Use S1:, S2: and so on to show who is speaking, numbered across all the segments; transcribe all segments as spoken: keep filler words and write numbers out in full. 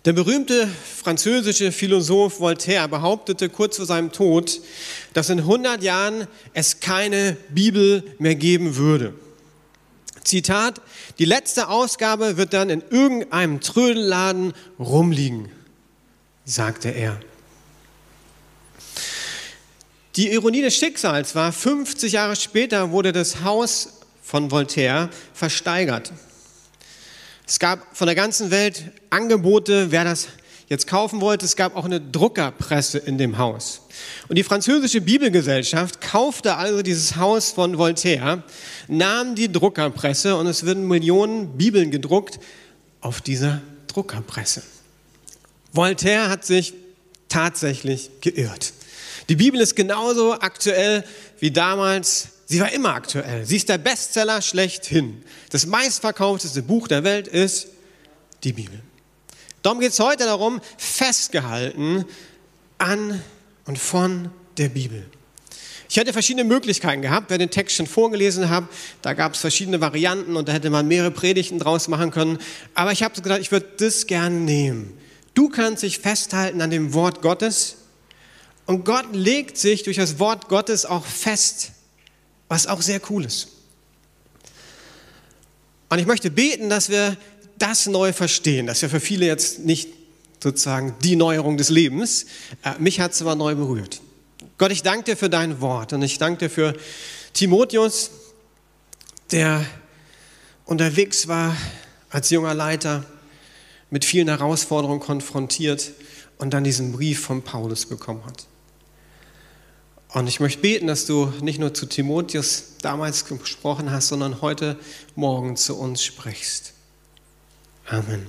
S1: Der berühmte französische Philosoph Voltaire behauptete kurz vor seinem Tod, dass in hundert Jahren es keine Bibel mehr geben würde. Zitat: Die letzte Ausgabe wird dann in irgendeinem Trödelladen rumliegen, sagte er. Die Ironie des Schicksals war, fünfzig Jahre später wurde das Haus von Voltaire versteigert. Es gab von der ganzen Welt Angebote, wer das jetzt kaufen wollte. Es gab auch eine Druckerpresse in dem Haus. Und die französische Bibelgesellschaft kaufte also dieses Haus von Voltaire, nahm die Druckerpresse und es würden Millionen Bibeln gedruckt auf dieser Druckerpresse. Voltaire hat sich tatsächlich geirrt. Die Bibel ist genauso aktuell wie damals. Sie war immer aktuell. Sie ist der Bestseller schlechthin. Das meistverkaufteste Buch der Welt ist die Bibel. Darum geht es heute darum, festgehalten an und von der Bibel. Ich hätte verschiedene Möglichkeiten gehabt, wer den Text schon vorgelesen hat. Da gab es verschiedene Varianten und da hätte man mehrere Predigten draus machen können. Aber ich habe gedacht, ich würde das gerne nehmen. Du kannst dich festhalten an dem Wort Gottes und Gott legt sich durch das Wort Gottes auch fest, was auch sehr cool ist. Und ich möchte beten, dass wir das neu verstehen. Das ist ja für viele jetzt nicht sozusagen die Neuerung des Lebens. Mich hat es aber neu berührt. Gott, ich danke dir für dein Wort und ich danke dir für Timotheus, der unterwegs war als junger Leiter, mit vielen Herausforderungen konfrontiert und dann diesen Brief von Paulus bekommen hat. Und ich möchte beten, dass du nicht nur zu Timotheus damals gesprochen hast, sondern heute Morgen zu uns sprichst. Amen.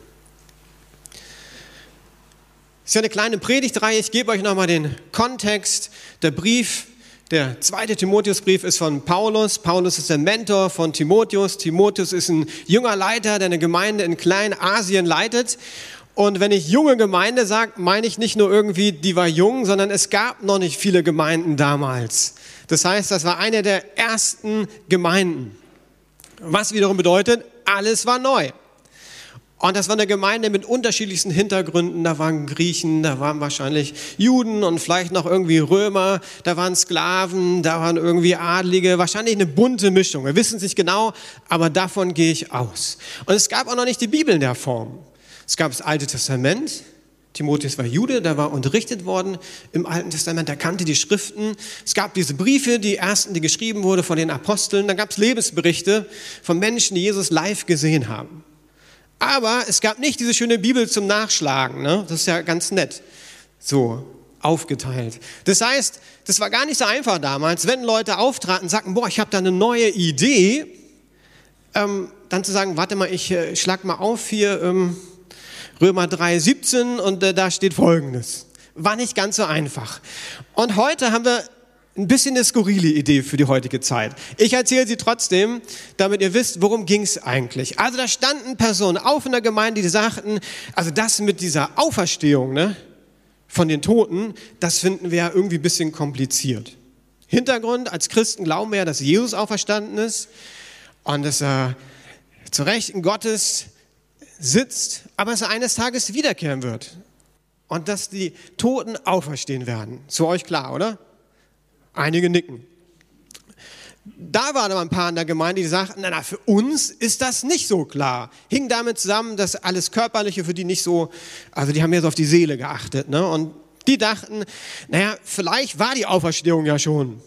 S1: Das ist ja eine kleine Predigtreihe. Ich gebe euch nochmal den Kontext. Der Brief, der zweite Timotheusbrief ist von Paulus. Paulus ist der Mentor von Timotheus. Timotheus ist ein junger Leiter, der eine Gemeinde in Kleinasien leitet. Und wenn ich junge Gemeinde sage, meine ich nicht nur irgendwie, die war jung, sondern es gab noch nicht viele Gemeinden damals. Das heißt, das war eine der ersten Gemeinden. Was wiederum bedeutet, alles war neu. Und das war eine Gemeinde mit unterschiedlichsten Hintergründen. Da waren Griechen, da waren wahrscheinlich Juden und vielleicht noch irgendwie Römer, da waren Sklaven, da waren irgendwie Adlige, wahrscheinlich eine bunte Mischung. Wir wissen es nicht genau, aber davon gehe ich aus. Und es gab auch noch nicht die Bibel in der Form. Es gab das Alte Testament. Timotheus war Jude, der war unterrichtet worden im Alten Testament, der kannte die Schriften. Es gab diese Briefe, die ersten, die geschrieben wurden von den Aposteln. Dann gab es Lebensberichte von Menschen, die Jesus live gesehen haben. Aber es gab nicht diese schöne Bibel zum Nachschlagen. Ne? Das ist ja ganz nett, so aufgeteilt. Das heißt, das war gar nicht so einfach damals, wenn Leute auftraten und sagten, boah, ich habe da eine neue Idee, ähm, dann zu sagen, warte mal, ich äh, schlag mal auf hier, ähm, Römer drei, siebzehn und äh, da steht Folgendes. War nicht ganz so einfach. Und heute haben wir ein bisschen eine skurrile Idee für die heutige Zeit. Ich erzähle sie trotzdem, damit ihr wisst, worum ging es eigentlich. Also da standen Personen auf in der Gemeinde, die sagten, also das mit dieser Auferstehung, ne, von den Toten, das finden wir ja irgendwie ein bisschen kompliziert. Hintergrund, als Christen glauben wir ja, dass Jesus auferstanden ist und dass er zu Rechten Gottes sitzt, aber dass er eines Tages wiederkehren wird und dass die Toten auferstehen werden. Ist für euch klar, oder? Einige nicken. Da waren aber ein paar in der Gemeinde, die sagten, na, na, für uns ist das nicht so klar. Hing damit zusammen, dass alles Körperliche für die nicht so, also die haben mehr so auf die Seele geachtet. Ne? Und die dachten, naja, vielleicht war die Auferstehung ja schon.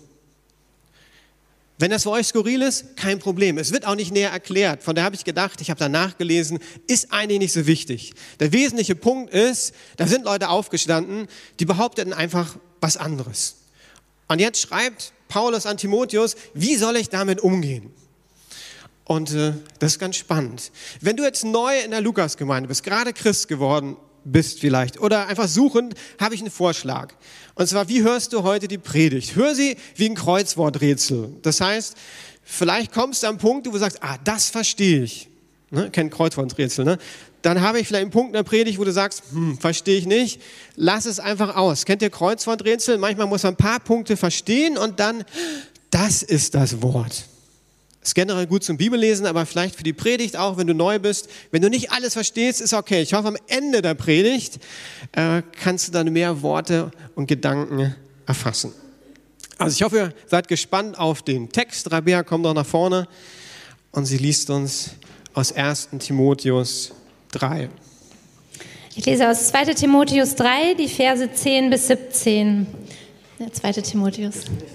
S1: Wenn das für euch skurril ist, kein Problem. Es wird auch nicht näher erklärt. Von daher habe ich gedacht, ich habe da nachgelesen, ist eigentlich nicht so wichtig. Der wesentliche Punkt ist, da sind Leute aufgestanden, die behaupteten einfach was anderes. Und jetzt schreibt Paulus an Timotheus, wie soll ich damit umgehen? Und äh, das ist ganz spannend. Wenn du jetzt neu in der Lukasgemeinde bist, gerade Christ geworden bist vielleicht oder einfach suchend, habe ich einen Vorschlag. Und zwar, wie hörst du heute die Predigt? Hör sie wie ein Kreuzworträtsel. Das heißt, vielleicht kommst du am Punkt, wo du sagst, ah, das verstehe ich. Ne? Kennt Kreuzworträtsel, ne? Dann habe ich vielleicht einen Punkt in der Predigt, wo du sagst, hm, verstehe ich nicht, lass es einfach aus. Kennt ihr Kreuzworträtsel? Manchmal muss man ein paar Punkte verstehen und dann, das ist das Wort. Ist generell gut zum Bibellesen, aber vielleicht für die Predigt auch, wenn du neu bist. Wenn du nicht alles verstehst, ist okay. Ich hoffe, am Ende der Predigt äh, kannst du dann mehr Worte und Gedanken erfassen. Also ich hoffe, ihr seid gespannt auf den Text. Rabea kommt noch nach vorne und sie liest uns aus ersten Timotheus drei.
S2: Ich lese aus zweiten Timotheus drei, die Verse zehn bis siebzehn. Der zweite Timotheus.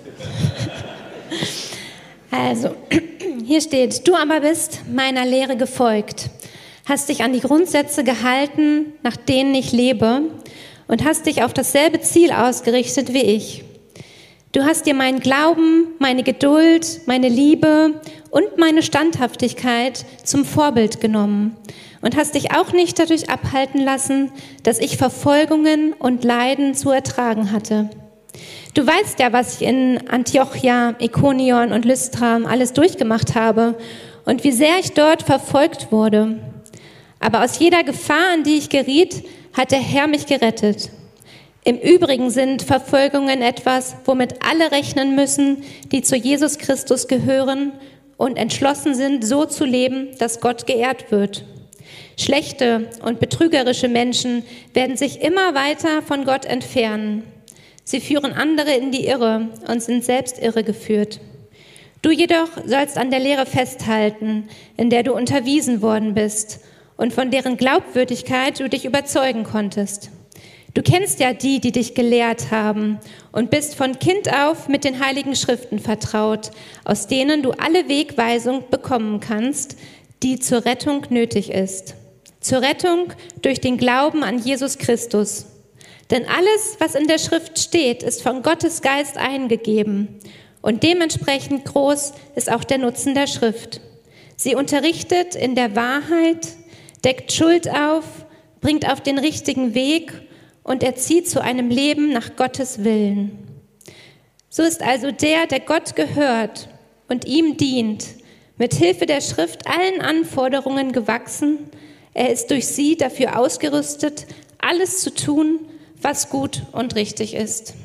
S2: Also, hier steht: Du aber bist meiner Lehre gefolgt, hast dich an die Grundsätze gehalten, nach denen ich lebe, und hast dich auf dasselbe Ziel ausgerichtet wie ich. Du hast dir meinen Glauben, meine Geduld, meine Liebe und meine Standhaftigkeit zum Vorbild genommen und hast dich auch nicht dadurch abhalten lassen, dass ich Verfolgungen und Leiden zu ertragen hatte. Du weißt ja, was ich in Antiochia, Ikonion und Lystra alles durchgemacht habe und wie sehr ich dort verfolgt wurde. Aber aus jeder Gefahr, in die ich geriet, hat der Herr mich gerettet. Im Übrigen sind Verfolgungen etwas, womit alle rechnen müssen, die zu Jesus Christus gehören und entschlossen sind, so zu leben, dass Gott geehrt wird. Schlechte und betrügerische Menschen werden sich immer weiter von Gott entfernen. Sie führen andere in die Irre und sind selbst irregeführt. Du jedoch sollst an der Lehre festhalten, in der du unterwiesen worden bist und von deren Glaubwürdigkeit du dich überzeugen konntest. Du kennst ja die, die dich gelehrt haben und bist von Kind auf mit den Heiligen Schriften vertraut, aus denen du alle Wegweisung bekommen kannst, die zur Rettung nötig ist. Zur Rettung durch den Glauben an Jesus Christus. Denn alles, was in der Schrift steht, ist von Gottes Geist eingegeben. Und dementsprechend groß ist auch der Nutzen der Schrift. Sie unterrichtet in der Wahrheit, deckt Schuld auf, bringt auf den richtigen Weg und erzieht zu einem Leben nach Gottes Willen. So ist also der, der Gott gehört und ihm dient, mit Hilfe der Schrift allen Anforderungen gewachsen. Er ist durch sie dafür ausgerüstet, alles zu tun, was gut und richtig ist.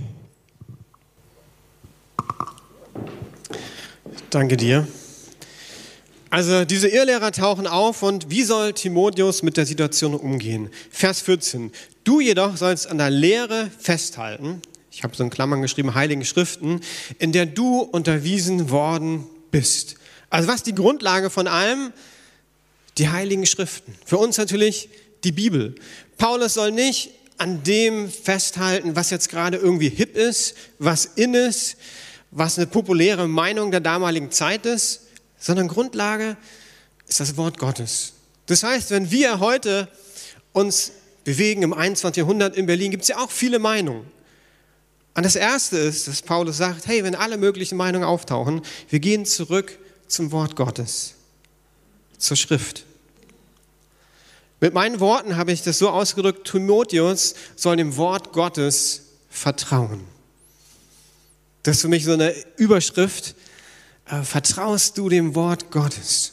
S1: Danke dir. Also diese Irrlehrer tauchen auf und wie soll Timotheus mit der Situation umgehen? Vers vierzehn. Du jedoch sollst an der Lehre festhalten, ich habe so in Klammern geschrieben, Heiligen Schriften, in der du unterwiesen worden bist. Also was ist die Grundlage von allem? Die Heiligen Schriften. Für uns natürlich die Bibel. Paulus soll nicht an dem festhalten, was jetzt gerade irgendwie hip ist, was in ist, was eine populäre Meinung der damaligen Zeit ist, sondern Grundlage ist das Wort Gottes. Das heißt, wenn wir heute uns bewegen im einundzwanzigsten Jahrhundert in Berlin, gibt es ja auch viele Meinungen. Und das Erste ist, dass Paulus sagt, hey, wenn alle möglichen Meinungen auftauchen, wir gehen zurück zum Wort Gottes, zur Schrift. Mit meinen Worten habe ich das so ausgedrückt, Timotheus soll dem Wort Gottes vertrauen. Das ist für mich so eine Überschrift, äh, vertraust du dem Wort Gottes?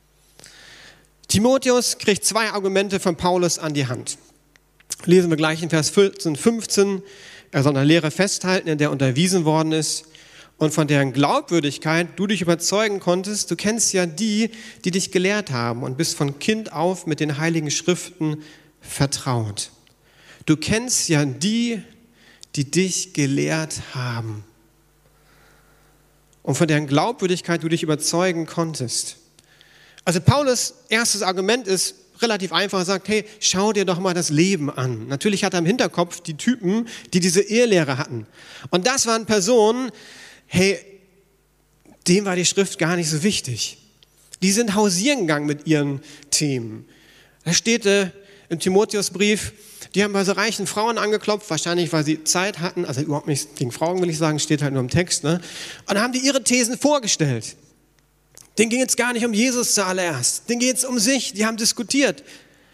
S1: Timotheus kriegt zwei Argumente von Paulus an die Hand. Lesen wir gleich in Vers vierzehn, fünfzehn. Er soll an der Lehre festhalten, in der unterwiesen worden ist und von deren Glaubwürdigkeit du dich überzeugen konntest. Du kennst ja die, die dich gelehrt haben und bist von Kind auf mit den Heiligen Schriften vertraut. Du kennst ja die, die dich gelehrt haben und von deren Glaubwürdigkeit du dich überzeugen konntest. Also Paulus' erstes Argument ist relativ einfach, er sagt, hey, schau dir doch mal das Leben an. Natürlich hat er im Hinterkopf die Typen, die diese Irrlehre hatten. Und das waren Personen, hey, denen war die Schrift gar nicht so wichtig. Die sind hausieren gegangen mit ihren Themen. Da steht äh, im Timotheusbrief, die haben bei so reichen Frauen angeklopft, wahrscheinlich weil sie Zeit hatten, also überhaupt nicht gegen Frauen will ich sagen, steht halt nur im Text, ne? Und dann haben die ihre Thesen vorgestellt. Denen ging es gar nicht um Jesus zuallererst, denen geht es um sich, die haben diskutiert.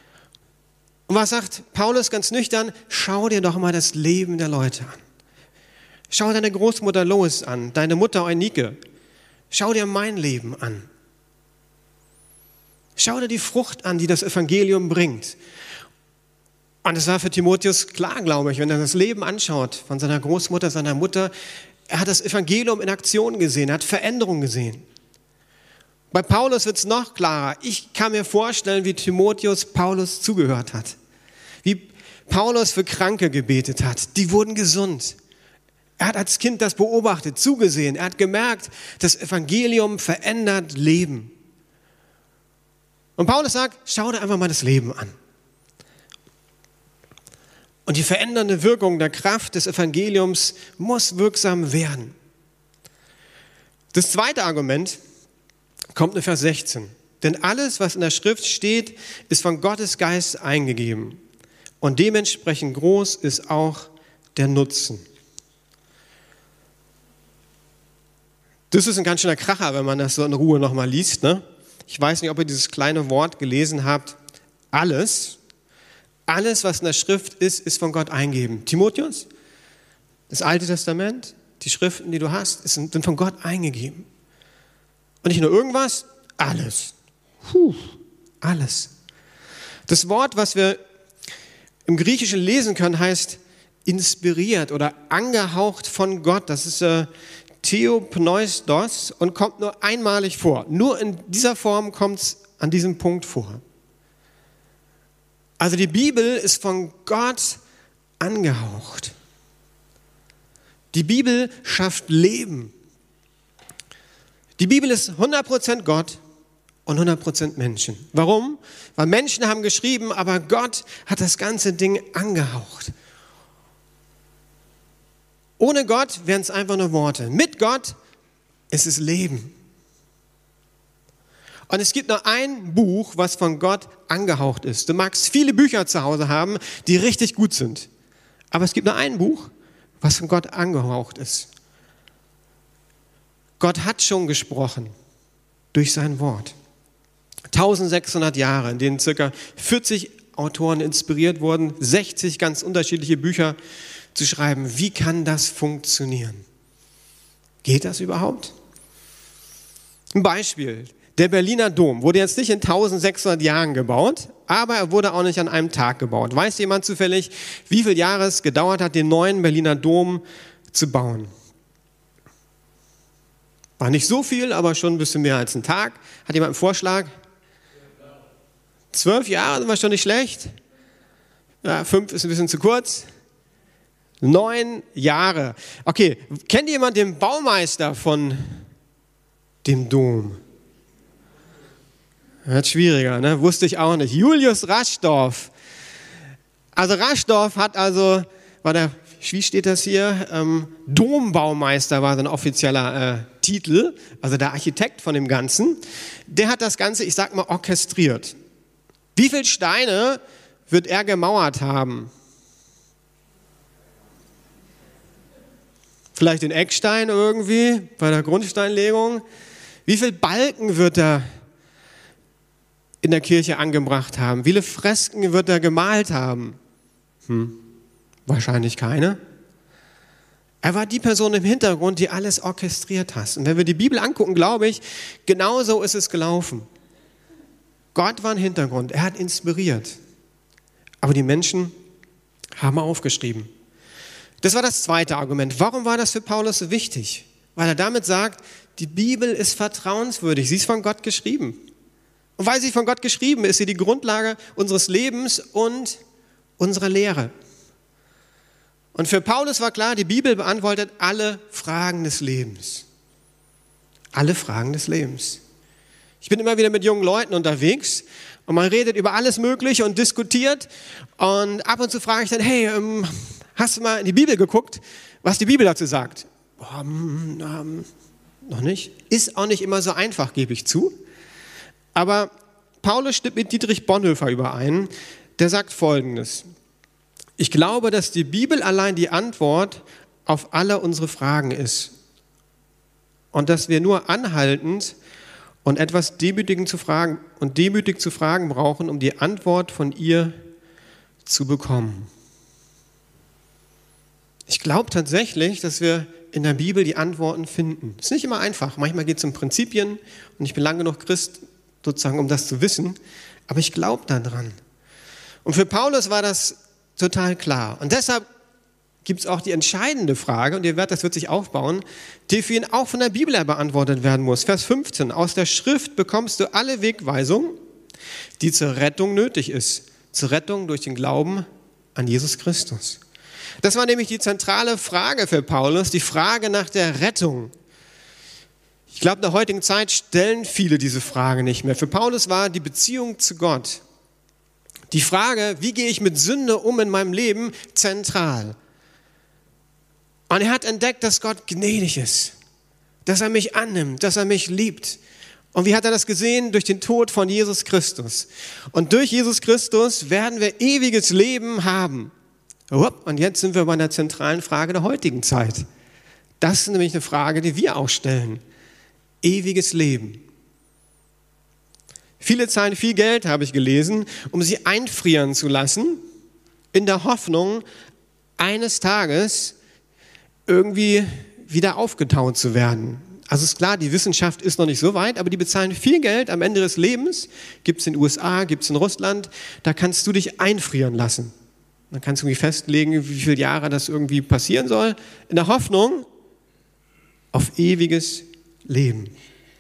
S1: Und was sagt Paulus ganz nüchtern? Schau dir doch mal das Leben der Leute an. Schau deine Großmutter Lois an, deine Mutter Eunike. Schau dir mein Leben an. Schau dir die Frucht an, die das Evangelium bringt. Und es war für Timotheus klar, glaube ich, wenn er das Leben anschaut von seiner Großmutter, seiner Mutter. Er hat das Evangelium in Aktion gesehen, er hat Veränderung gesehen. Bei Paulus wird es noch klarer. Ich kann mir vorstellen, wie Timotheus Paulus zugehört hat. Wie Paulus für Kranke gebetet hat. Die wurden gesund. Er hat als Kind das beobachtet, zugesehen. Er hat gemerkt, das Evangelium verändert Leben. Und Paulus sagt, schau dir einfach mal das Leben an. Und die verändernde Wirkung der Kraft des Evangeliums muss wirksam werden. Das zweite Argument kommt in Vers sechzehn. Denn alles, was in der Schrift steht, ist von Gottes Geist eingegeben. Und dementsprechend groß ist auch der Nutzen. Das ist ein ganz schöner Kracher, wenn man das so in Ruhe nochmal liest. Ne? Ich weiß nicht, ob ihr dieses kleine Wort gelesen habt. Alles, alles, was in der Schrift ist, ist von Gott eingegeben. Timotheus, das Alte Testament, die Schriften, die du hast, sind von Gott eingegeben. Und nicht nur irgendwas, alles. Puh, alles. Das Wort, was wir im Griechischen lesen können, heißt inspiriert oder angehaucht von Gott. Das ist äh, Theopneustos und kommt nur einmalig vor. Nur in dieser Form kommt es an diesem Punkt vor. Also die Bibel ist von Gott angehaucht. Die Bibel schafft Leben. Die Bibel ist hundert Prozent Gott und hundert Prozent Menschen. Warum? Weil Menschen haben geschrieben, aber Gott hat das ganze Ding angehaucht. Ohne Gott wären es einfach nur Worte. Mit Gott ist es Leben. Und es gibt nur ein Buch, was von Gott angehaucht ist. Du magst viele Bücher zu Hause haben, die richtig gut sind. Aber es gibt nur ein Buch, was von Gott angehaucht ist. Gott hat schon gesprochen durch sein Wort. eintausendsechshundert Jahre, in denen ca. vierzig Autoren inspiriert wurden, sechzig ganz unterschiedliche Bücher zu schreiben. Wie kann das funktionieren? Geht das überhaupt? Ein Beispiel. Der Berliner Dom wurde jetzt nicht in eintausendsechshundert Jahren gebaut, aber er wurde auch nicht an einem Tag gebaut. Weiß jemand zufällig, wie viele Jahre es gedauert hat, den neuen Berliner Dom zu bauen? War nicht so viel, aber schon ein bisschen mehr als ein Tag. Hat jemand einen Vorschlag? Zwölf Jahre sind wir schon nicht schlecht. Ja, fünf ist ein bisschen zu kurz. Neun Jahre. Okay, kennt jemand den Baumeister von dem Dom? Das ist schwieriger, ne? Wusste ich auch nicht. Julius Raschdorf. Also Raschdorf hat also, war der, wie steht das hier? Ähm, Dombaumeister war sein offizieller äh, Titel, also der Architekt von dem Ganzen. Der hat das Ganze, ich sag mal, orchestriert. Wie viele Steine wird er gemauert haben? Vielleicht den Eckstein irgendwie bei der Grundsteinlegung. Wie viele Balken wird er in der Kirche angebracht haben? Wie viele Fresken wird er gemalt haben? Hm, wahrscheinlich keine. Er war die Person im Hintergrund, die alles orchestriert hat. Und wenn wir die Bibel angucken, glaube ich, genauso ist es gelaufen. Gott war im Hintergrund, er hat inspiriert. Aber die Menschen haben aufgeschrieben. Das war das zweite Argument. Warum war das für Paulus so wichtig? Weil er damit sagt, die Bibel ist vertrauenswürdig, sie ist von Gott geschrieben. Und weil sie von Gott geschrieben ist, ist sie die Grundlage unseres Lebens und unserer Lehre. Und für Paulus war klar, die Bibel beantwortet alle Fragen des Lebens. Alle Fragen des Lebens. Ich bin immer wieder mit jungen Leuten unterwegs und man redet über alles Mögliche und diskutiert. Und ab und zu frage ich dann, hey, ähm, hast du mal in die Bibel geguckt, was die Bibel dazu sagt? Oh, ähm, ähm, noch nicht. Ist auch nicht immer so einfach, gebe ich zu. Aber Paulus stimmt mit Dietrich Bonhoeffer überein, der sagt Folgendes. Ich glaube, dass die Bibel allein die Antwort auf alle unsere Fragen ist. Und dass wir nur anhaltend und etwas demütigend zu fragen und demütig zu fragen brauchen, um die Antwort von ihr zu bekommen. Ich glaube tatsächlich, dass wir in der Bibel die Antworten finden. Ist nicht immer einfach. Manchmal geht es um Prinzipien und ich bin lang genug Christ, sozusagen, um das zu wissen. Aber ich glaube daran. Und für Paulus war das total klar. Und deshalb gibt es auch die entscheidende Frage, und ihr werdet, das wird sich aufbauen, die für ihn auch von der Bibel her beantwortet werden muss. Vers fünfzehn, aus der Schrift bekommst du alle Wegweisung, die zur Rettung nötig ist. Zur Rettung durch den Glauben an Jesus Christus. Das war nämlich die zentrale Frage für Paulus, die Frage nach der Rettung. Ich glaube, in der heutigen Zeit stellen viele diese Frage nicht mehr. Für Paulus war die Beziehung zu Gott, die Frage, wie gehe ich mit Sünde um in meinem Leben, zentral. Und er hat entdeckt, dass Gott gnädig ist, dass er mich annimmt, dass er mich liebt. Und wie hat er das gesehen? Durch den Tod von Jesus Christus. Und durch Jesus Christus werden wir ewiges Leben haben. Und jetzt sind wir bei einer zentralen Frage der heutigen Zeit. Das ist nämlich eine Frage, die wir auch stellen. Ewiges Leben. Viele zahlen viel Geld, habe ich gelesen, um sie einfrieren zu lassen, in der Hoffnung, eines Tages irgendwie wieder aufgetaut zu werden. Also ist klar, die Wissenschaft ist noch nicht so weit, aber die bezahlen viel Geld am Ende des Lebens. Gibt es in den U S A, gibt es in Russland, da kannst du dich einfrieren lassen. Dann kannst du irgendwie festlegen, wie viele Jahre das irgendwie passieren soll, in der Hoffnung auf ewiges Leben.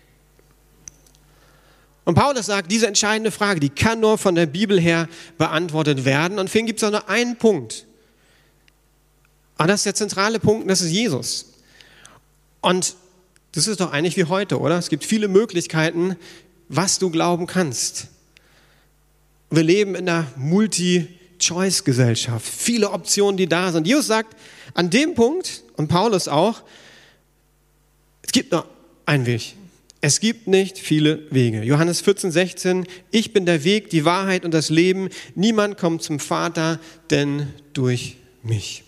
S1: Und Paulus sagt, diese entscheidende Frage, die kann nur von der Bibel her beantwortet werden. Und für ihn gibt es auch nur einen Punkt. Und das ist der zentrale Punkt, und das ist Jesus. Und das ist doch eigentlich wie heute, oder? Es gibt viele Möglichkeiten, was du glauben kannst. Wir leben in einer Multi-Choice-Gesellschaft. Viele Optionen, die da sind. Jesus sagt an dem Punkt, und Paulus auch, es gibt nur einen Weg. Es gibt nicht viele Wege. Johannes vierzehn, sechzehn, ich bin der Weg, die Wahrheit und das Leben. Niemand kommt zum Vater, denn durch mich.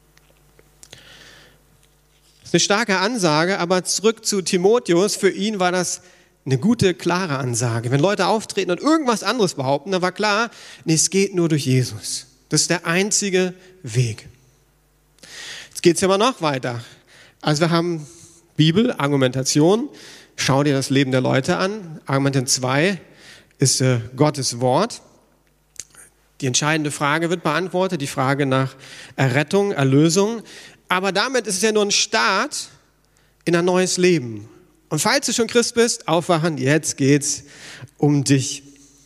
S1: Das ist eine starke Ansage, aber zurück zu Timotheus. Für ihn war das eine gute, klare Ansage. Wenn Leute auftreten und irgendwas anderes behaupten, dann war klar, nee, es geht nur durch Jesus. Das ist der einzige Weg. Jetzt geht es aber noch weiter. Also wir haben Bibel, Argumentation. Schau dir das Leben der Leute an. Argument zwei ist äh, Gottes Wort. Die entscheidende Frage wird beantwortet, die Frage nach Errettung, Erlösung. Aber damit ist es ja nur ein Start in ein neues Leben. Und falls du schon Christ bist, aufwachen, jetzt geht's um dich.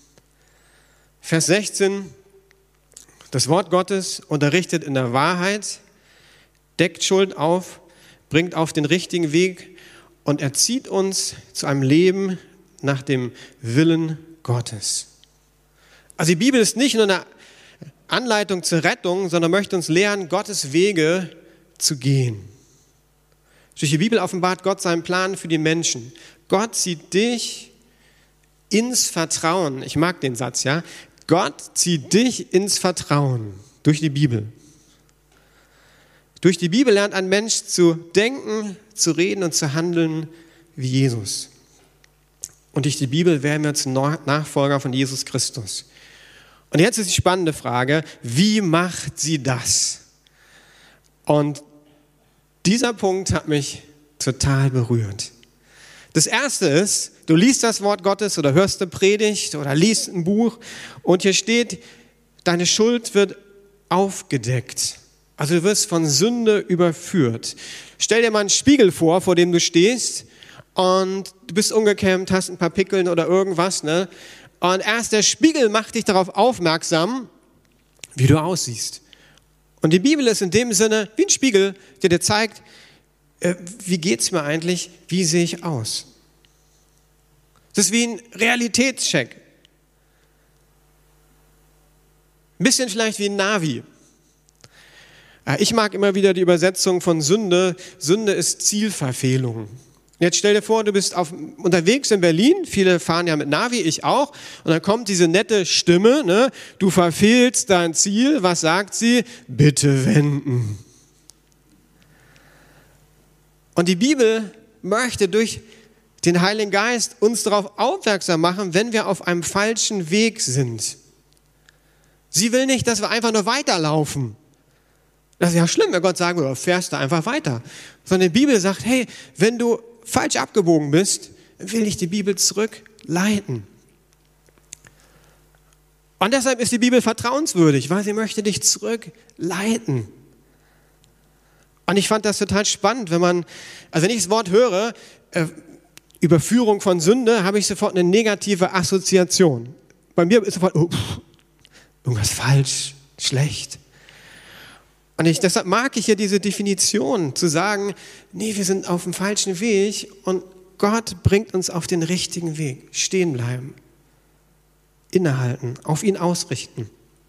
S1: Vers sechzehn, das Wort Gottes unterrichtet in der Wahrheit, deckt Schuld auf, bringt auf den richtigen Weg und erzieht uns zu einem Leben nach dem Willen Gottes. Also die Bibel ist nicht nur eine Anleitung zur Rettung, sondern möchte uns lehren, Gottes Wege zu gehen. Durch die Bibel offenbart Gott seinen Plan für die Menschen. Gott zieht dich ins Vertrauen. Ich mag den Satz, ja. Gott zieht dich ins Vertrauen durch die Bibel. Durch die Bibel lernt ein Mensch zu denken, zu reden und zu handeln wie Jesus. Und durch die Bibel werden wir zum Nachfolger von Jesus Christus. Und jetzt ist die spannende Frage, wie macht sie das? Und dieser Punkt hat mich total berührt. Das erste ist, du liest das Wort Gottes oder hörst eine Predigt oder liest ein Buch und hier steht, deine Schuld wird aufgedeckt. Also du wirst von Sünde überführt. Stell dir mal einen Spiegel vor, vor dem du stehst und du bist ungekämmt, hast ein paar Pickeln oder irgendwas, ne? Und erst der Spiegel macht dich darauf aufmerksam, wie du aussiehst. Und die Bibel ist in dem Sinne wie ein Spiegel, der dir zeigt, äh, wie geht's mir eigentlich, wie sehe ich aus. Das ist wie ein Realitätscheck. Ein bisschen vielleicht wie ein Navi. Äh, ich mag immer wieder die Übersetzung von Sünde. Sünde ist Zielverfehlung. Jetzt stell dir vor, du bist auf, unterwegs in Berlin, viele fahren ja mit Navi, ich auch, und dann kommt diese nette Stimme, ne? Du verfehlst dein Ziel, was sagt sie? Bitte wenden. Und die Bibel möchte durch den Heiligen Geist uns darauf aufmerksam machen, wenn wir auf einem falschen Weg sind. Sie will nicht, dass wir einfach nur weiterlaufen. Das ist ja schlimm, wenn Gott sagen würde, fährst du einfach weiter. Sondern die Bibel sagt, hey, wenn du falsch abgebogen bist, will dich die Bibel zurückleiten. Und deshalb ist die Bibel vertrauenswürdig, weil sie möchte dich zurückleiten. Und ich fand das total spannend, wenn man, also wenn ich das Wort höre, äh, Überführung von Sünde, habe ich sofort eine negative Assoziation. Bei mir ist sofort, oh, pff, irgendwas falsch, schlecht. Und ich, deshalb mag ich ja diese Definition, zu sagen, nee, wir sind auf dem falschen Weg und Gott bringt uns auf den richtigen Weg. Stehen bleiben, innehalten, auf ihn ausrichten.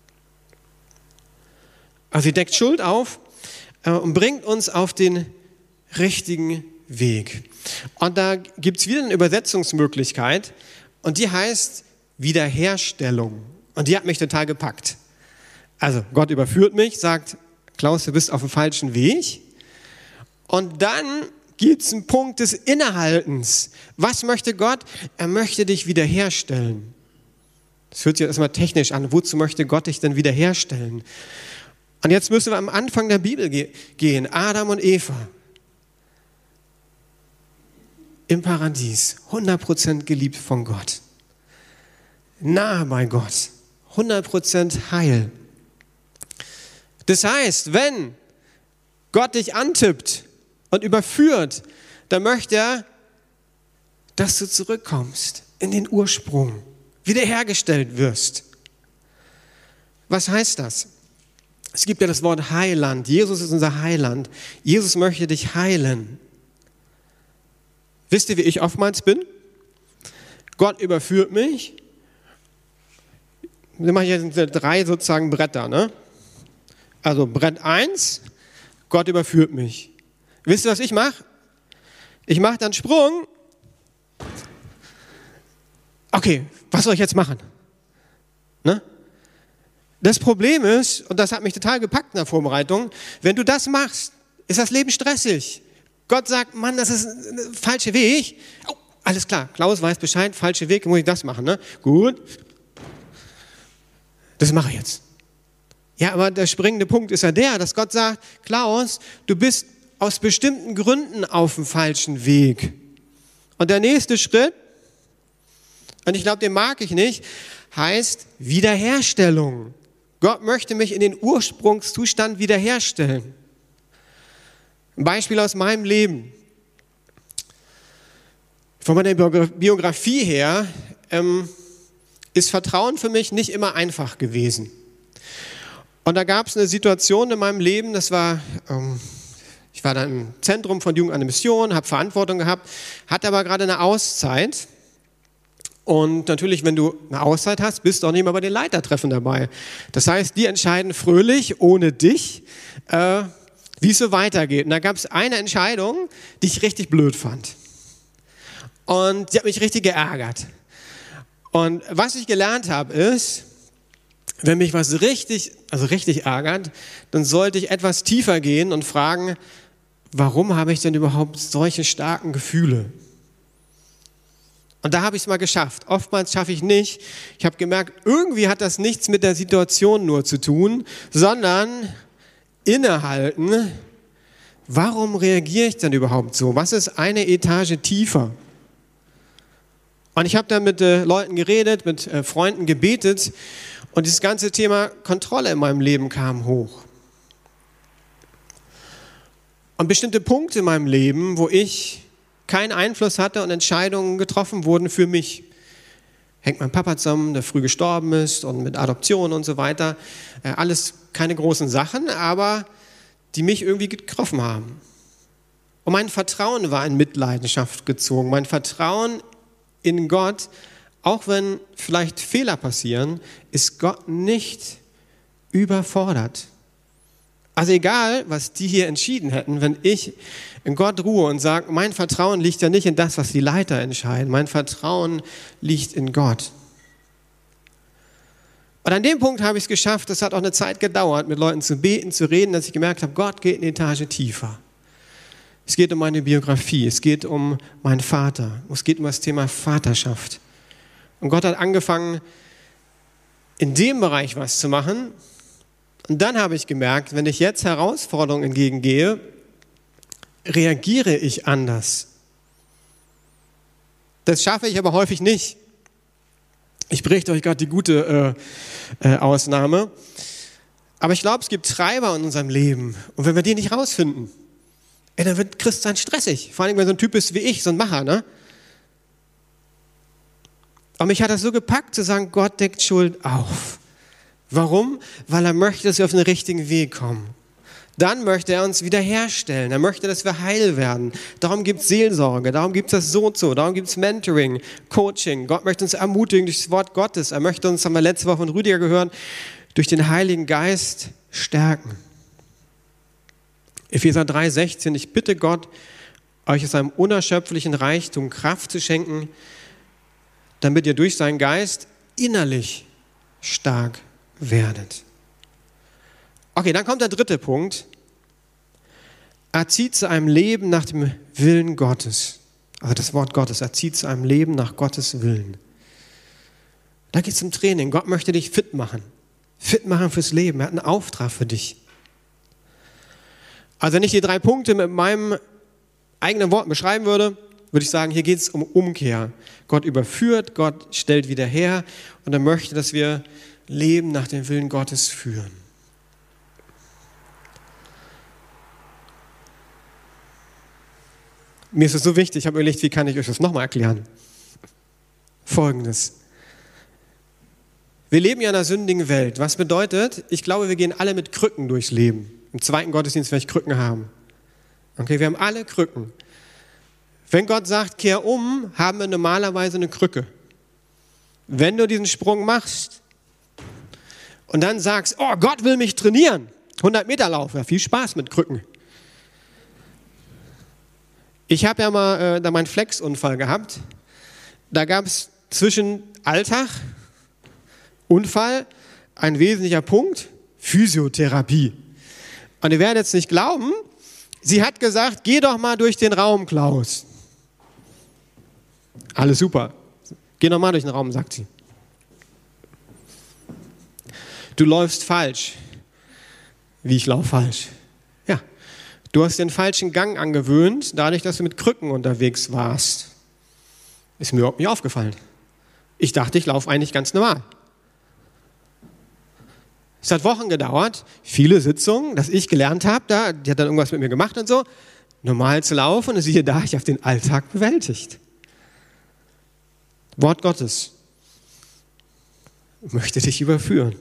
S1: Also sie deckt Schuld auf äh, und bringt uns auf den richtigen Weg. Und da gibt es wieder eine Übersetzungsmöglichkeit und die heißt Wiederherstellung. Und die hat mich total gepackt. Also Gott überführt mich, sagt, Klaus, du bist auf dem falschen Weg. Und dann gibt es einen Punkt des Innehaltens. Was möchte Gott? Er möchte dich wiederherstellen. Das hört sich erstmal technisch an. Wozu möchte Gott dich denn wiederherstellen? Und jetzt müssen wir am Anfang der Bibel ge- gehen. Adam und Eva. Im Paradies. hundert Prozent geliebt von Gott. Nahe bei Gott. hundert Prozent Heil. Das heißt, wenn Gott dich antippt und überführt, dann möchte er, dass du zurückkommst in den Ursprung, wiederhergestellt wirst. Was heißt das? Es gibt ja das Wort Heiland. Jesus ist unser Heiland. Jesus möchte dich heilen. Wisst ihr, wie ich oftmals bin? Gott überführt mich. Wir machen jetzt drei sozusagen Bretter, ne? Also Brett eins, Gott überführt mich. Wisst ihr, was ich mache? Ich mache dann Sprung. Okay, was soll ich jetzt machen? Ne? Das Problem ist, und das hat mich total gepackt in der Vorbereitung, wenn du das machst, ist das Leben stressig. Gott sagt, Mann, das ist ein falscher Weg. Oh, alles klar, Klaus weiß Bescheid, falscher Weg, muss ich das machen. Ne? Gut, das mache ich jetzt. Ja, aber der springende Punkt ist ja der, dass Gott sagt, Klaus, du bist aus bestimmten Gründen auf dem falschen Weg. Und der nächste Schritt, und ich glaube, den mag ich nicht, heißt Wiederherstellung. Gott möchte mich in den Ursprungszustand wiederherstellen. Ein Beispiel aus meinem Leben. Von meiner Biografie her ähm, ist Vertrauen für mich nicht immer einfach gewesen. Und da gab es eine Situation in meinem Leben, das war, ähm, ich war dann im Zentrum von Jugend an der Mission, habe Verantwortung gehabt, hatte aber gerade eine Auszeit. Und natürlich, wenn du eine Auszeit hast, bist du auch nicht mehr bei den Leitertreffen dabei. Das heißt, die entscheiden fröhlich, ohne dich, äh, wie es so weitergeht. Und da gab es eine Entscheidung, die ich richtig blöd fand. Und die hat mich richtig geärgert. Und was ich gelernt habe ist, wenn mich was richtig, also richtig ärgert, dann sollte ich etwas tiefer gehen und fragen, warum habe ich denn überhaupt solche starken Gefühle? Und da habe ich es mal geschafft. Oftmals schaffe ich nicht. Ich habe gemerkt, irgendwie hat das nichts mit der Situation nur zu tun, sondern innehalten. Warum reagiere ich denn überhaupt so? Was ist eine Etage tiefer? Und ich habe dann mit äh, Leuten geredet, mit äh, Freunden gebetet. Und dieses ganze Thema Kontrolle in meinem Leben kam hoch. Und bestimmte Punkte in meinem Leben, wo ich keinen Einfluss hatte und Entscheidungen getroffen wurden für mich. Hängt mein Papa zusammen, der früh gestorben ist und mit Adoption und so weiter. Alles keine großen Sachen, aber die mich irgendwie getroffen haben. Und mein Vertrauen war in Mitleidenschaft gezogen. Mein Vertrauen in Gott, auch wenn vielleicht Fehler passieren, ist Gott nicht überfordert. Also egal, was die hier entschieden hätten, wenn ich in Gott ruhe und sage, mein Vertrauen liegt ja nicht in das, was die Leiter entscheiden. Mein Vertrauen liegt in Gott. Und an dem Punkt habe ich es geschafft, das hat auch eine Zeit gedauert, mit Leuten zu beten, zu reden, dass ich gemerkt habe, Gott geht eine Etage tiefer. Es geht um meine Biografie, es geht um meinen Vater, es geht um das Thema Vaterschaft. Und Gott hat angefangen, in dem Bereich was zu machen. Und dann habe ich gemerkt, wenn ich jetzt Herausforderungen entgegengehe, reagiere ich anders. Das schaffe ich aber häufig nicht. Ich berichte euch gerade die gute äh, äh, Ausnahme. Aber ich glaube, es gibt Treiber in unserem Leben. Und wenn wir die nicht rausfinden, ey, dann wird Christsein stressig. Vor allem, wenn so ein Typ bist wie ich, so ein Macher, ne? Aber mich hat das so gepackt, zu sagen, Gott deckt Schuld auf. Warum? Weil er möchte, dass wir auf den richtigen Weg kommen. Dann möchte er uns wiederherstellen. Er möchte, dass wir heil werden. Darum gibt es Seelsorge, darum gibt es das Sozo, darum gibt es Mentoring, Coaching. Gott möchte uns ermutigen durch das Wort Gottes. Er möchte uns, haben wir letzte Woche von Rüdiger gehört, durch den Heiligen Geist stärken. Epheser drei sechzehn, ich bitte Gott, euch aus seinem unerschöpflichen Reichtum Kraft zu schenken, damit ihr durch seinen Geist innerlich stark werdet. Okay, dann kommt der dritte Punkt. Erzieht zu einem Leben nach dem Willen Gottes. Also das Wort Gottes, erzieht zu einem Leben nach Gottes Willen. Da geht es um Training. Gott möchte dich fit machen. Fit machen fürs Leben. Er hat einen Auftrag für dich. Also wenn ich die drei Punkte mit meinem eigenen Worten beschreiben würde, würde ich sagen, hier geht es um Umkehr. Gott überführt, Gott stellt wieder her und er möchte, dass wir Leben nach dem Willen Gottes führen. Mir ist es so wichtig, ich habe überlegt, wie kann ich euch das nochmal erklären? Folgendes. Wir leben ja in einer sündigen Welt. Was bedeutet, ich glaube, wir gehen alle mit Krücken durchs Leben. Im zweiten Gottesdienst werde ich Krücken haben. Okay, wir haben alle Krücken. Wenn Gott sagt, kehr um, haben wir normalerweise eine Krücke. Wenn du diesen Sprung machst und dann sagst, oh, Gott will mich trainieren, hundert Meter Lauf, ja, viel Spaß mit Krücken. Ich habe ja mal äh, da meinen Flex-Unfall gehabt. Da gab es zwischen Alltag, Unfall, ein wesentlicher Punkt, Physiotherapie. Und ihr werdet jetzt nicht glauben, sie hat gesagt, geh doch mal durch den Raum, Klaus. Alles super. Geh noch mal durch den Raum, sagt sie. Du läufst falsch. Wie, ich laufe falsch? Ja. Du hast den falschen Gang angewöhnt, dadurch, dass du mit Krücken unterwegs warst. Ist mir überhaupt nicht aufgefallen. Ich dachte, ich laufe eigentlich ganz normal. Es hat Wochen gedauert, viele Sitzungen, dass ich gelernt habe, da, die hat dann irgendwas mit mir gemacht und so, normal zu laufen und siehe da, ich habe den Alltag bewältigt. Wort Gottes möchte dich überführen,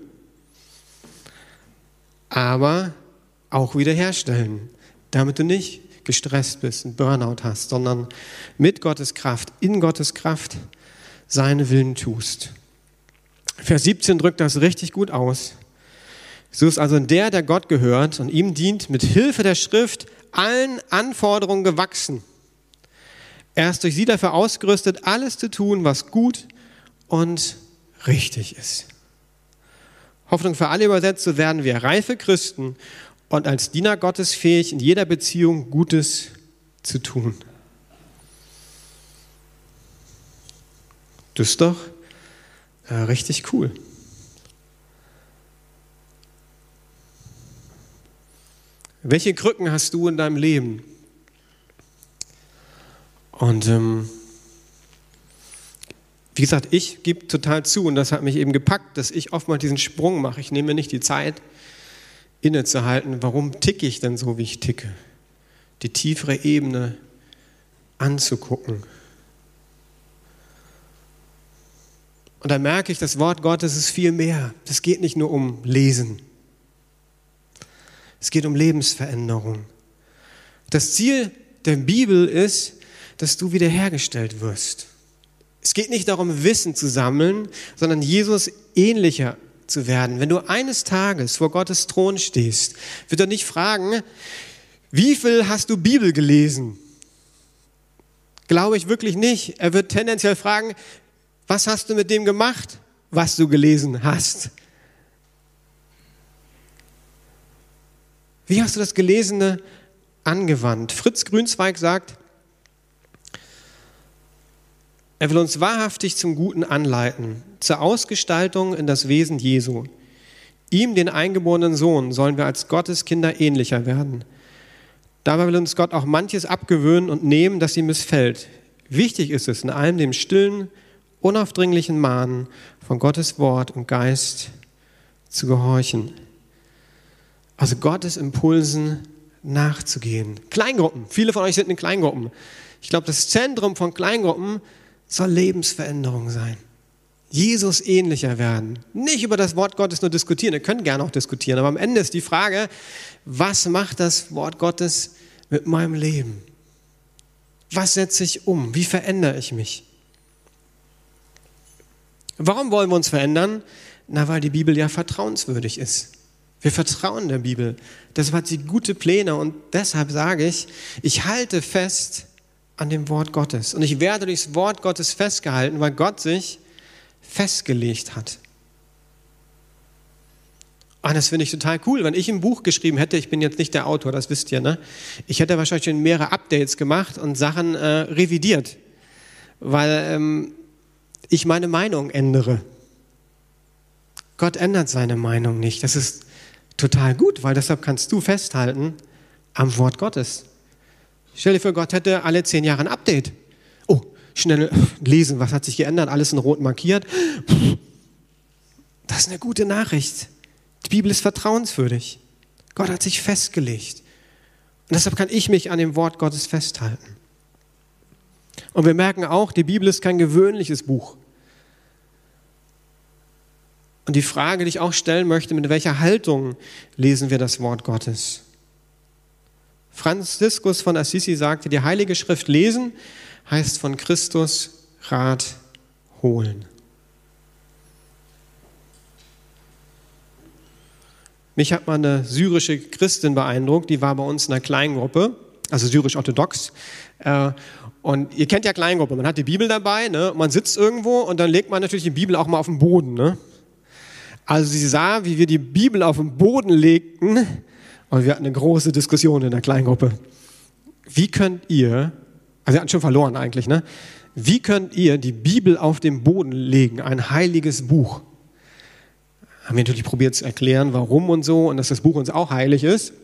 S1: aber auch wiederherstellen, damit du nicht gestresst bist, einen Burnout hast, sondern mit Gottes Kraft, in Gottes Kraft seinen Willen tust. Vers siebzehn drückt das richtig gut aus. So ist also der, der Gott gehört und ihm dient, mit Hilfe der Schrift allen Anforderungen gewachsen. Er ist durch sie dafür ausgerüstet, alles zu tun, was gut und richtig ist. Hoffnung für alle übersetzt, so werden wir reife Christen und als Diener Gottes fähig, in jeder Beziehung Gutes zu tun. Das ist doch äh, richtig cool. Welche Krücken hast du in deinem Leben? Und ähm, wie gesagt, ich gebe total zu und das hat mich eben gepackt, dass ich oftmals diesen Sprung mache. Ich nehme mir nicht die Zeit, innezuhalten, warum ticke ich denn so, wie ich ticke? Die tiefere Ebene anzugucken. Und da merke ich, das Wort Gottes ist viel mehr. Das geht nicht nur um Lesen. Es geht um Lebensveränderung. Das Ziel der Bibel ist, dass du wiederhergestellt wirst. Es geht nicht darum, Wissen zu sammeln, sondern Jesus ähnlicher zu werden. Wenn du eines Tages vor Gottes Thron stehst, wird er nicht fragen, wie viel hast du Bibel gelesen? Glaube ich wirklich nicht. Er wird tendenziell fragen, was hast du mit dem gemacht, was du gelesen hast? Wie hast du das Gelesene angewandt? Fritz Grünzweig sagt, er will uns wahrhaftig zum Guten anleiten, zur Ausgestaltung in das Wesen Jesu. Ihm, den eingeborenen Sohn, sollen wir als Gottes Kinder ähnlicher werden. Dabei will uns Gott auch manches abgewöhnen und nehmen, das ihm missfällt. Wichtig ist es, in allem dem stillen, unaufdringlichen Mahnen von Gottes Wort und Geist zu gehorchen. Also Gottes Impulsen nachzugehen. Kleingruppen. Viele von euch sind in Kleingruppen. Ich glaube, das Zentrum von Kleingruppen soll Lebensveränderung sein. Jesus ähnlicher werden. Nicht über das Wort Gottes nur diskutieren. Ihr könnt gerne auch diskutieren. Aber am Ende ist die Frage, was macht das Wort Gottes mit meinem Leben? Was setze ich um? Wie verändere ich mich? Warum wollen wir uns verändern? Na, weil die Bibel ja vertrauenswürdig ist. Wir vertrauen der Bibel. Deshalb hat sie gute Pläne und deshalb sage ich, ich halte fest an dem Wort Gottes. Und ich werde durchs Wort Gottes festgehalten, weil Gott sich festgelegt hat. Und das finde ich total cool. Wenn ich ein Buch geschrieben hätte, ich bin jetzt nicht der Autor, das wisst ihr, ne? Ich hätte wahrscheinlich schon mehrere Updates gemacht und Sachen äh, revidiert, weil ähm, ich meine Meinung ändere. Gott ändert seine Meinung nicht. Das ist total gut, weil deshalb kannst du festhalten am Wort Gottes. Stell dir vor, Gott hätte alle zehn Jahre ein Update. Oh, schnell lesen, was hat sich geändert? Alles in rot markiert. Das ist eine gute Nachricht. Die Bibel ist vertrauenswürdig. Gott hat sich festgelegt. Und deshalb kann ich mich an dem Wort Gottes festhalten. Und wir merken auch, die Bibel ist kein gewöhnliches Buch. Und die Frage, die ich auch stellen möchte, mit welcher Haltung lesen wir das Wort Gottes? Franziskus von Assisi sagte, die Heilige Schrift lesen heißt von Christus Rat holen. Mich hat mal eine syrische Christin beeindruckt, die war bei uns in einer Kleingruppe, also syrisch-orthodox. Und ihr kennt ja Kleingruppe, man hat die Bibel dabei, ne? Man sitzt irgendwo und dann legt man natürlich die Bibel auch mal auf den Boden. Ne? Also sie sah, wie wir die Bibel auf den Boden legten und wir hatten eine große Diskussion in der Kleingruppe. Wie könnt ihr, also wir hatten schon verloren eigentlich, ne? Wie könnt ihr die Bibel auf den Boden legen, ein heiliges Buch? Haben wir natürlich probiert zu erklären, warum und so und dass das Buch uns auch heilig ist.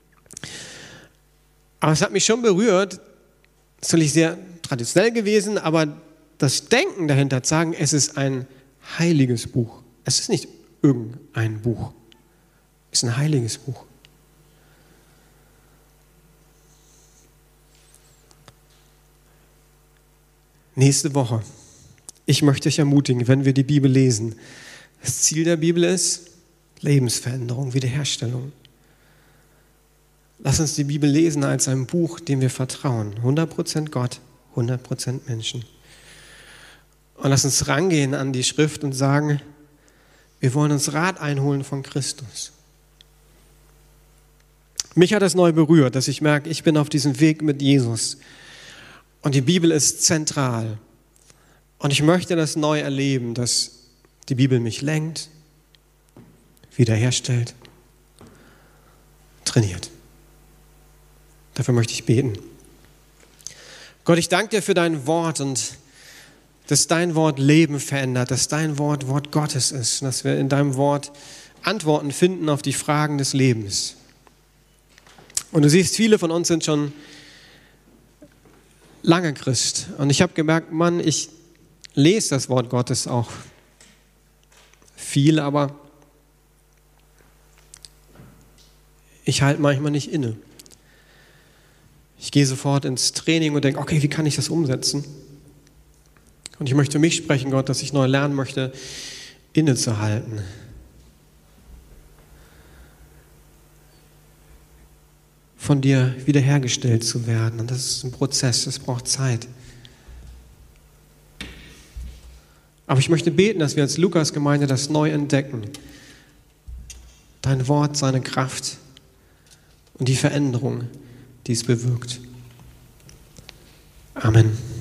S1: Aber es hat mich schon berührt, ist natürlich sehr traditionell gewesen, aber das Denken dahinter zu sagen, es ist ein heiliges Buch. Es ist nicht irgendein Buch. Es ist ein heiliges Buch. Nächste Woche. Ich möchte euch ermutigen, wenn wir die Bibel lesen. Das Ziel der Bibel ist Lebensveränderung, Wiederherstellung. Lass uns die Bibel lesen als ein Buch, dem wir vertrauen. hundert Prozent Gott, hundert Prozent Menschen. Und lass uns rangehen an die Schrift und sagen, wir wollen uns Rat einholen von Christus. Mich hat das neu berührt, dass ich merke, ich bin auf diesem Weg mit Jesus. Und die Bibel ist zentral. Und ich möchte das neu erleben, dass die Bibel mich lenkt, wiederherstellt, trainiert. Dafür möchte ich beten. Gott, ich danke dir für dein Wort und dass dein Wort Leben verändert, dass dein Wort Wort Gottes ist, dass wir in deinem Wort Antworten finden auf die Fragen des Lebens. Und du siehst, viele von uns sind schon lange Christ. Und ich habe gemerkt, Mann, ich lese das Wort Gottes auch viel, aber ich halte manchmal nicht inne. Ich gehe sofort ins Training und denke, okay, wie kann ich das umsetzen? Und ich möchte für mich sprechen, Gott, dass ich neu lernen möchte, innezuhalten. Von dir wiederhergestellt zu werden. Und das ist ein Prozess, das braucht Zeit. Aber ich möchte beten, dass wir als Lukas-Gemeinde das neu entdecken. Dein Wort, seine Kraft und die Veränderung, die es bewirkt. Amen.